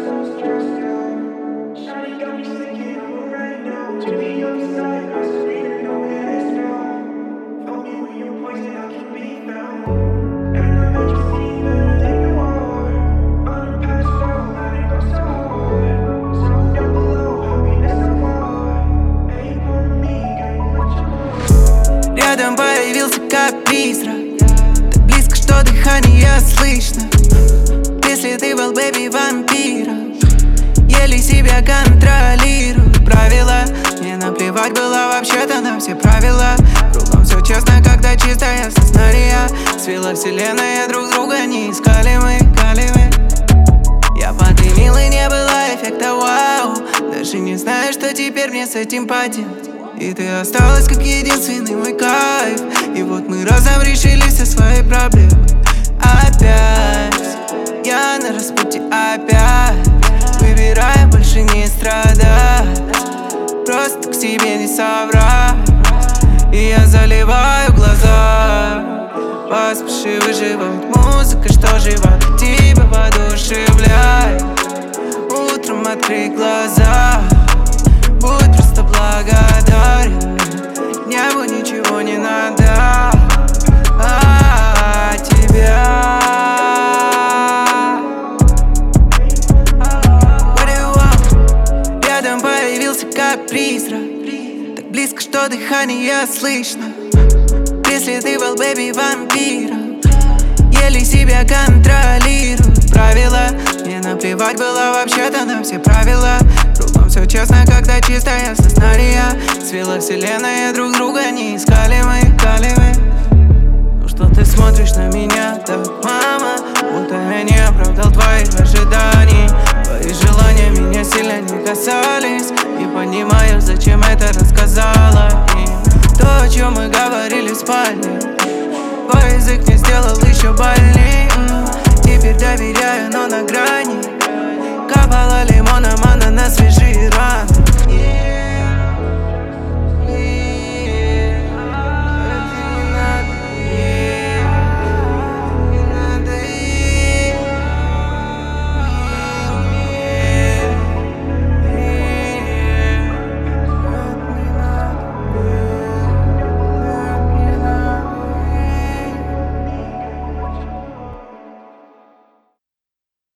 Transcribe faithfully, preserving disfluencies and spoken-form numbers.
Рядом появился как призрак, так близко, что дыхание слышно. Если ты был, бэби, вампиром, еле себя контролирую. Правила, мне наплевать было вообще-то на все правила. Кругом все честно, когда чистое сознание. Свела вселенная, друг друга не искали мы, искали мы. Я подымил, и не было эффекта вау. Даже не знаю, что теперь мне с этим поделать. И ты осталась как единственный мой кайф. И вот мы разом решили все свои проблемы. Опять я на распутье, опять выбираю больше не страдать, просто к себе не соврать. И я заливаю глаза. Поспеши, выживать музыка, что жива, тебя воодушевляет. Утром открой глаза, будь просто благодарен. Небу ничего не надо, а тебя. Рядом появился как призрак, так близко, что дыхание слышно. Если ты был, бэби, вампиром, еле себя контролирую. Правила, мне наплевать было вообще-то на все правила. Кругом все честно, когда чистое сознание. Свела вселенная, друг друга не искали мы, искали мы. Ну что ты смотришь на меня так, мама, будто я не оправдал твоих ожиданий. Твои желания меня сильно не касались. Не понимаю, зачем это рассказала им. То, о чем мы говорили в спальне, твой язык мне сделал еще больней. Теперь доверяю, но на грани. Капала лимоном, она на свежие раны.